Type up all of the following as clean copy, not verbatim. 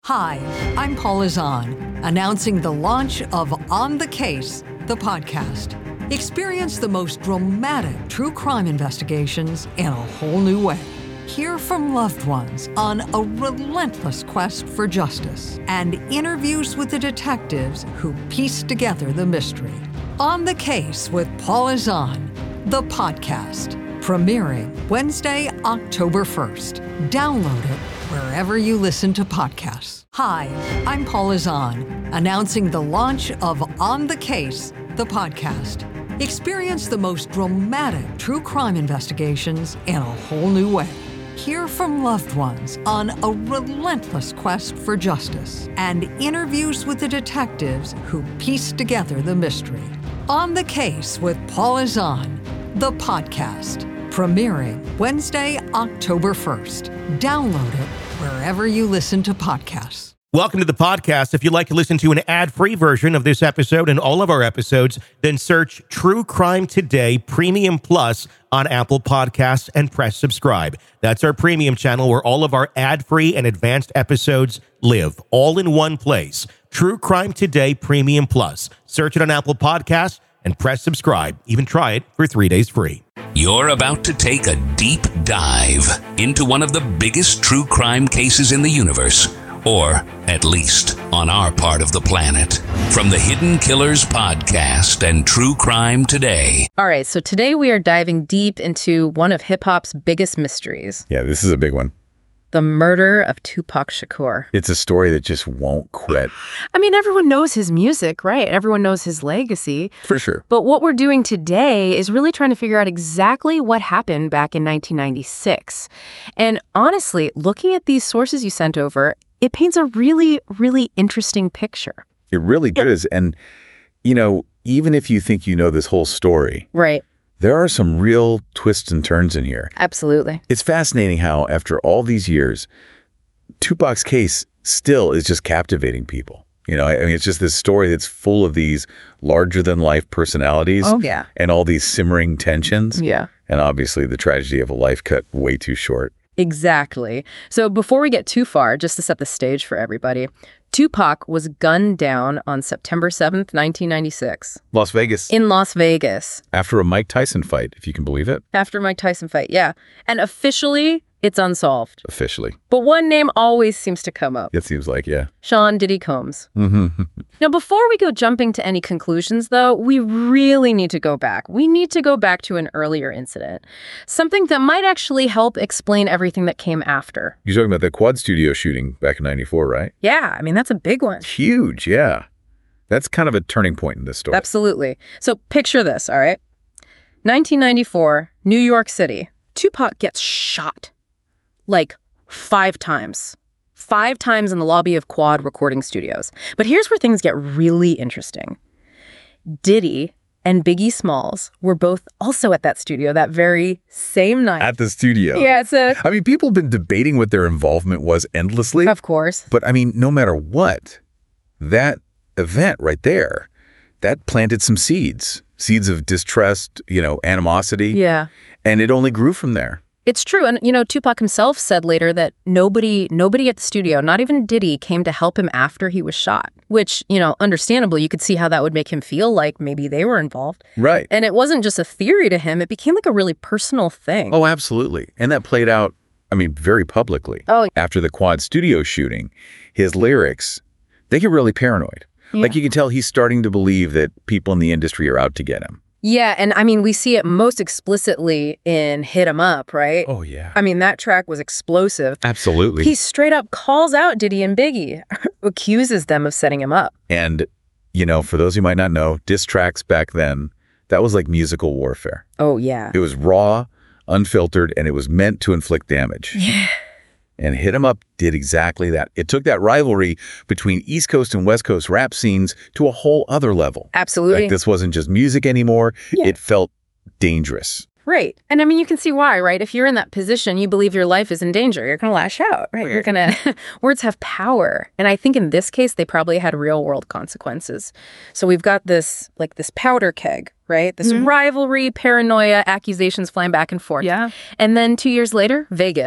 Hi, I'm Paula Zahn, announcing the launch of On the Case, the podcast. Experience the most dramatic true crime investigations in a whole new way. Hear from loved ones on a relentless quest for justice and interviews with the detectives who piece together the mystery. On the Case with Paula Zahn, the podcast, premiering Wednesday, October 1st. Download it wherever you listen to podcasts. Hi, I'm Paula Zahn, announcing the launch of On the Case, the podcast. Experience the most dramatic true crime investigations in a whole new way. Hear from loved ones on a relentless quest for justice and interviews with the detectives who piece together the mystery. On the Case with Paula Zahn, the podcast, premiering Wednesday, October 1st. Download it wherever you listen to podcasts. Welcome to the podcast. If you'd like to listen to an ad-free version of this episode and all of our episodes, then search True Crime Today Premium Plus on Apple Podcasts and press subscribe. That's our premium channel where all of our ad-free and advanced episodes live, all in one place. True Crime Today Premium Plus. Search it on Apple Podcasts and press subscribe. Even try it for 3 days free. You're about to take a deep dive into one of the biggest true crime cases in the universe, or at least on our part of the planet. From the Hidden Killers podcast and True Crime Today. All right, so today we are diving deep into one of hip-hop's biggest mysteries. Yeah, this is a big one. The murder of Tupac Shakur. It's a story that just won't quit. I mean, everyone knows his music, right? Everyone knows his legacy. For sure. But what we're doing today is really trying to figure out exactly what happened back in 1996. And honestly, looking at these sources you sent over, it paints a really, really interesting picture. It really does. And, you know, even if you think you know this whole story, right, there are some real twists and turns in here. Absolutely. It's fascinating how, after all these years, Tupac's case still is just captivating people. You know, I mean, it's just this story that's full of these larger-than-life personalities. Oh, yeah. And all these simmering tensions. Yeah. And obviously the tragedy of a life cut way too short. Exactly. So before we get too far, just to set the stage for everybody, Tupac was gunned down on September 7th, 1996. Las Vegas. In Las Vegas. After a Mike Tyson fight, if you can believe it. After Mike Tyson fight, yeah. And officially, it's unsolved. Officially. But one name always seems to come up. It seems like, yeah. Sean Diddy Combs. Mm-hmm. Now, before we go jumping to any conclusions, though, we really need to go back. We need to go back to an earlier incident. Something that might actually help explain everything that came after. You're talking about the Quad Studio shooting back in '94, right? Yeah, I mean, that's a big one. Huge, yeah. That's kind of a turning point in this story. Absolutely. So picture this, all right? 1994, New York City. Tupac gets shot. Like 5 times. 5 times in the lobby of Quad Recording Studios. But here's where things get really interesting. Diddy and Biggie Smalls were both also at that studio that very same night. At the studio. Yeah, so... I mean, people have been debating what their involvement was endlessly. Of course. But I mean, no matter what, that event right there, that planted some seeds. Seeds of distrust, you know, animosity. Yeah. And it only grew from there. It's true. And, you know, Tupac himself said later that nobody at the studio, not even Diddy, came to help him after he was shot, which, you know, understandably, you could see how that would make him feel like maybe they were involved. Right. And it wasn't just a theory to him. It became like a really personal thing. Oh, absolutely. And that played out, I mean, very publicly. Oh. After the Quad Studio shooting, his lyrics, they get really paranoid. Yeah. Like you can tell he's starting to believe that people in the industry are out to get him. Yeah, and I mean, we see it most explicitly in Hit 'Em Up, right? Oh, yeah. I mean, that track was explosive. Absolutely. He straight up calls out Diddy and Biggie, accuses them of setting him up. And, you know, for those who might not know, diss tracks back then, that was like musical warfare. Oh, yeah. It was raw, unfiltered, and it was meant to inflict damage. Yeah. And Hit 'Em Up did exactly that. It took that rivalry between East Coast and West Coast rap scenes to a whole other level. Absolutely. Like this wasn't just music anymore. Yeah. It felt dangerous. Right. And I mean, you can see why, right? If you're in that position, you believe your life is in danger, you're going to lash out, right? You're going to, words have power. And I think in this case, they probably had real world consequences. So we've got this, like this powder keg, right? This rivalry, paranoia, accusations flying back and forth. Yeah. And then 2 years later, Vegas.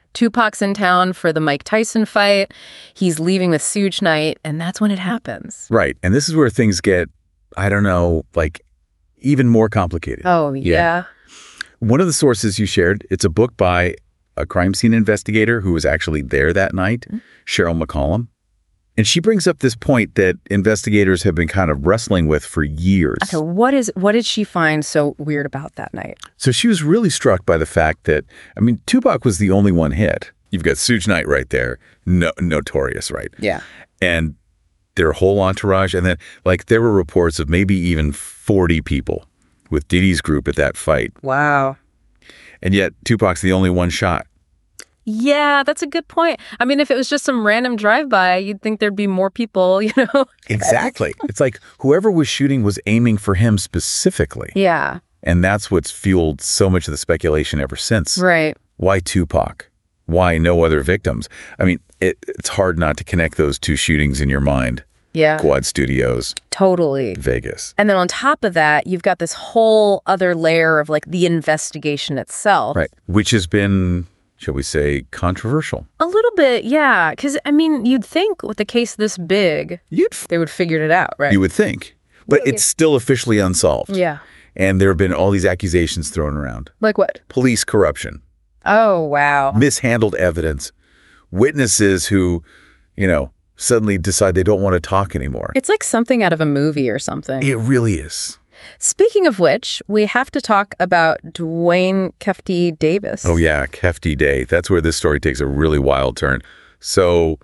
Tupac's in town for the Mike Tyson fight. He's leaving with Suge Knight, and that's when it happens. Right. And this is where things get, I don't know, like even more complicated. Oh, yeah. One of the sources you shared, it's a book by a crime scene investigator who was actually there that night, Cheryl McCollum. And she brings up this point that investigators have been kind of wrestling with for years. Okay, what did she find so weird about that night? So she was really struck by the fact that, I mean, Tupac was the only one hit. You've got Suge Knight right there, notorious, right? Yeah. And their whole entourage. And then, like, there were reports of maybe even 40 people with Diddy's group at that fight. Wow. And yet Tupac's the only one shot. Yeah, that's a good point. I mean, if it was just some random drive-by, you'd think there'd be more people, you know? Exactly. It's like whoever was shooting was aiming for him specifically. Yeah. And that's what's fueled so much of the speculation ever since. Right. Why Tupac? Why no other victims? I mean, it's hard not to connect those two shootings in your mind. Yeah. Quad Studios. Totally. Vegas. And then on top of that, you've got this whole other layer of like the investigation itself. Right. Which has been, shall we say, controversial. A little bit, yeah. Because, I mean, you'd think with a case this big, they would figure it out, right? You would think. But it's still officially unsolved. Yeah. And there have been all these accusations thrown around. Like what? Police corruption. Oh, wow. Mishandled evidence. Witnesses who, suddenly decide they don't want to talk anymore. It's like something out of a movie or something. It really is. Speaking of which, we have to talk about Duane Kefty Davis. Oh, yeah, Kefty Day. That's where this story takes a really wild turn. So,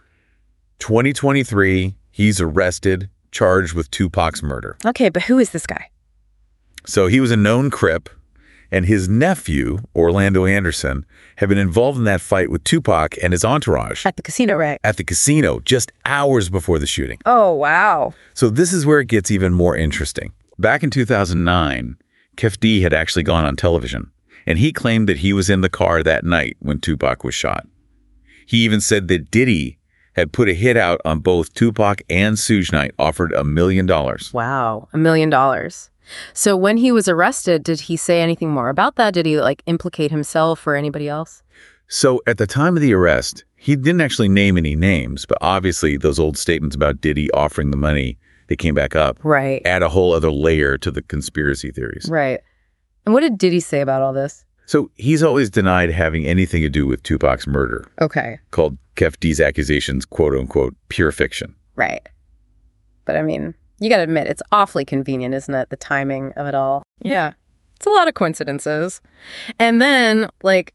2023, he's arrested, charged with Tupac's murder. Okay, but who is this guy? So, he was a known Crip, and his nephew, Orlando Anderson, had been involved in that fight with Tupac and his entourage. At the casino, right? At the casino, just hours before the shooting. Oh, wow. So, this is where it gets even more interesting. Back in 2009, Kefty had actually gone on television, and he claimed that he was in the car that night when Tupac was shot. He even said that Diddy had put a hit out on both Tupac and Suge Knight, offered $1 million. Wow, $1 million. So when he was arrested, did he say anything more about that? Did he implicate himself or anybody else? So at the time of the arrest, he didn't actually name any names, but obviously those old statements about Diddy offering the money, they came back up. Right. Add a whole other layer to the conspiracy theories. Right. And what did Diddy say about all this? So he's always denied having anything to do with Tupac's murder. Okay. Called Kefty's accusations, quote unquote, pure fiction. Right. But I mean, you got to admit, it's awfully convenient, isn't it? The timing of it all. Yeah. It's a lot of coincidences. And then,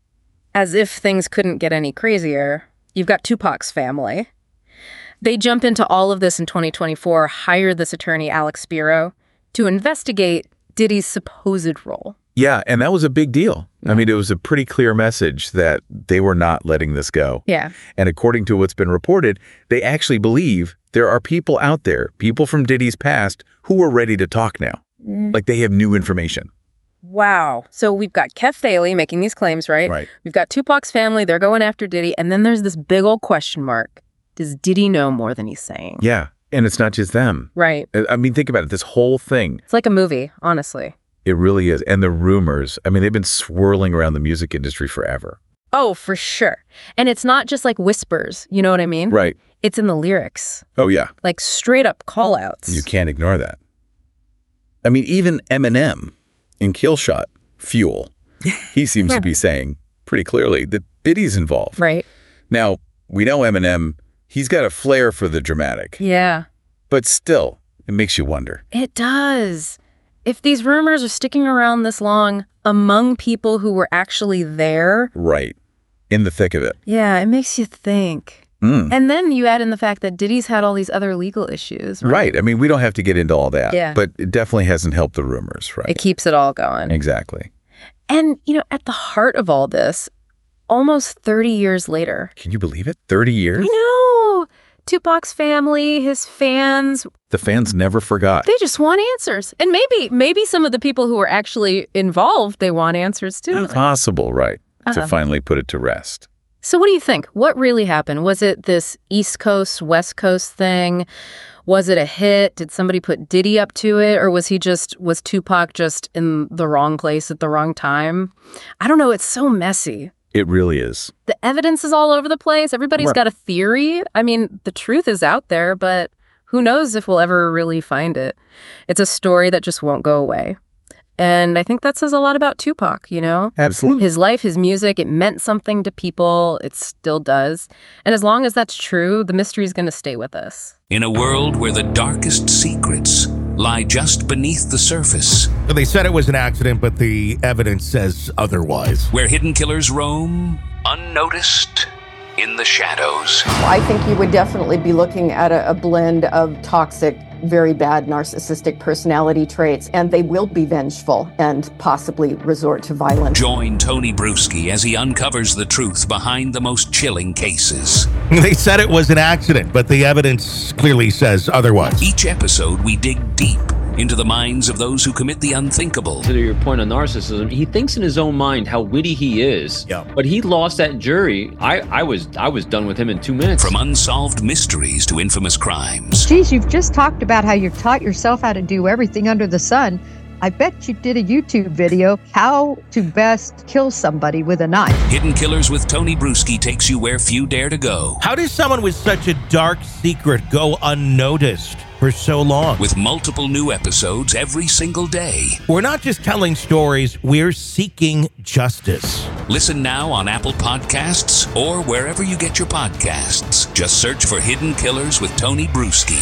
as if things couldn't get any crazier, you've got Tupac's family. They jump into all of this in 2024, hire this attorney, Alex Spiro, to investigate Diddy's supposed role. Yeah, and that was a big deal. I mean, it was a pretty clear message that they were not letting this go. Yeah. And according to what's been reported, they actually believe there are people out there, people from Diddy's past, who are ready to talk now. Like they have new information. Wow. So we've got Kef Daly making these claims, right? Right. We've got Tupac's family. They're going after Diddy. And then there's this big old question mark. Does Diddy know more than he's saying? Yeah. And it's not just them. Right. I mean, think about it. This whole thing. It's like a movie, honestly. It really is. And the rumors, I mean, they've been swirling around the music industry forever. Oh, for sure. And it's not just like whispers. You know what I mean? Right. It's in the lyrics. Oh, yeah. Like straight up call outs. You can't ignore that. I mean, even Eminem in Killshot, Fuel, he seems to be saying pretty clearly that Diddy's involved. Right. Now, we know Eminem, he's got a flair for the dramatic. Yeah. But still, it makes you wonder. It does. If these rumors are sticking around this long among people who were actually there. Right. In the thick of it. Yeah, it makes you think. And then you add in the fact that Diddy's had all these other legal issues. Right. I mean, we don't have to get into all that. Yeah. But it definitely hasn't helped the rumors, right? It keeps it all going. Exactly. And, at the heart of all this, almost 30 years later. Can you believe it? 30 years? I know. Tupac's family, his fans. The fans never forgot. They just want answers. And maybe some of the people who are actually involved, they want answers too. Possible, right. To finally put it to rest. So what do you think? What really happened? Was it this East Coast, West Coast thing? Was it a hit? Did somebody put Diddy up to it? Or was Tupac just in the wrong place at the wrong time? I don't know. It's so messy. It really is. The evidence is all over the place. Everybody's Right. got a theory. I mean, the truth is out there, but who knows if we'll ever really find it. It's a story that just won't go away. And I think that says a lot about Tupac, you know? Absolutely. His life, his music, it meant something to people. It still does. And as long as that's true, the mystery is going to stay with us. In a world where the darkest secrets lie just beneath the surface, They said it was an accident, but the evidence says otherwise. where hidden killers roam unnoticed in the shadows. I think you would definitely be looking at a blend of toxic, very bad narcissistic personality traits, and they will be vengeful and possibly resort to violence. Join Tony Bruschi as he uncovers the truth behind the most chilling cases. They said it was an accident, but the evidence clearly says otherwise. Each episode, we dig deep into the minds of those who commit the unthinkable. To your point on narcissism, he thinks in his own mind how witty he is. Yeah. But he lost that jury. I was done with him in 2 minutes. From unsolved mysteries to infamous crimes. Geez, you've just talked about how you've taught yourself how to do everything under the sun. I bet you did a YouTube video, how to best kill somebody with a knife. Hidden Killers with Tony Bruschi takes you where few dare to go. How does someone with such a dark secret go unnoticed for so long? With multiple new episodes every single day. We're not just telling stories, we're seeking justice. Listen now on Apple Podcasts or wherever you get your podcasts. Just search for Hidden Killers with Tony Bruschi.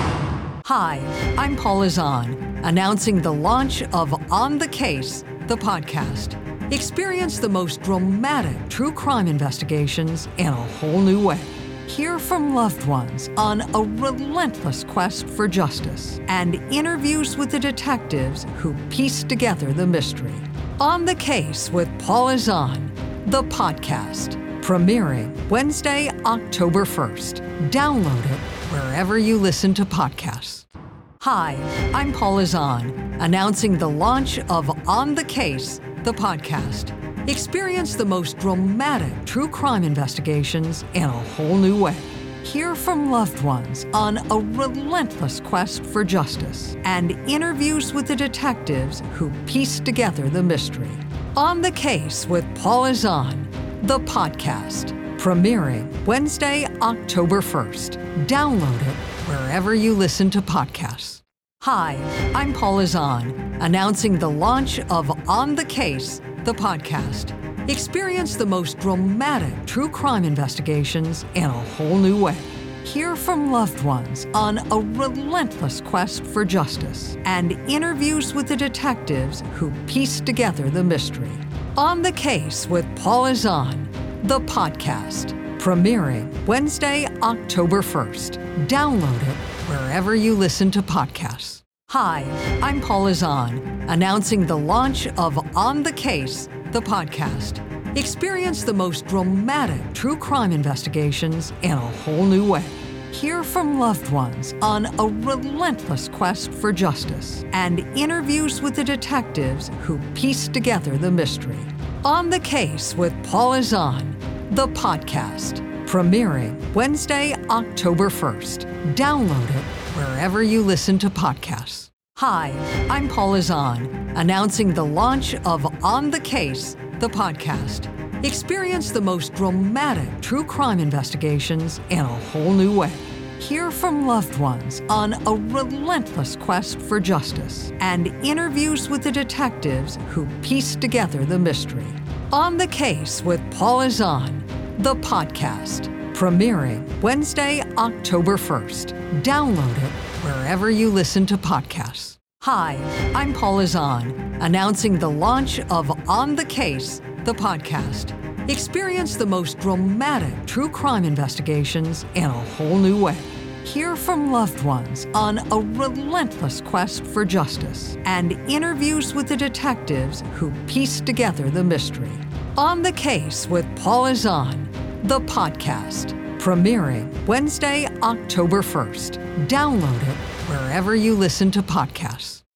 Hi, I'm Paula Zahn, announcing the launch of On the Case, the podcast. Experience the most dramatic true crime investigations in a whole new way. Hear from loved ones on a relentless quest for justice and interviews with the detectives who piece together the mystery. On the Case with Paula Zahn, the podcast, premiering Wednesday, October 1st. Download it wherever you listen to podcasts. Hi, I'm Paula Zahn, announcing the launch of On the Case, the podcast. Experience the most dramatic true crime investigations in a whole new way. Hear from loved ones on a relentless quest for justice and interviews with the detectives who piece together the mystery. On the Case with Paula Zahn, the podcast, premiering Wednesday, October 1st. Download it wherever you listen to podcasts. Hi, I'm Paula Zahn, announcing the launch of On the Case, the podcast. Experience the most dramatic true crime investigations in a whole new way. Hear from loved ones on a relentless quest for justice and interviews with the detectives who piece together the mystery. On the Case with Paula Zahn, the podcast, premiering Wednesday, October 1st. Download it wherever you listen to podcasts. Hi, I'm Paula Zahn, announcing the launch of On the Case, the podcast. Experience the most dramatic true crime investigations in a whole new way. Hear from loved ones on a relentless quest for justice and interviews with the detectives who piece together the mystery. On the Case with Paula Zahn, the podcast, premiering Wednesday, October 1st. Download it wherever you listen to podcasts. Hi, I'm Paula Zahn, announcing the launch of On the Case, the podcast. Experience the most dramatic true crime investigations in a whole new way. Hear from loved ones on a relentless quest for justice and interviews with the detectives who piece together the mystery. On the Case with Paula Zahn, the podcast, premiering Wednesday, October 1st. Download it wherever you listen to podcasts. Hi, I'm Paula Zahn, announcing the launch of On the Case, the podcast. Experience the most dramatic true crime investigations in a whole new way. Hear from loved ones on a relentless quest for justice and interviews with the detectives who piece together the mystery. On the Case with Paula Zahn, the podcast, premiering Wednesday, October 1st. Download it wherever you listen to podcasts.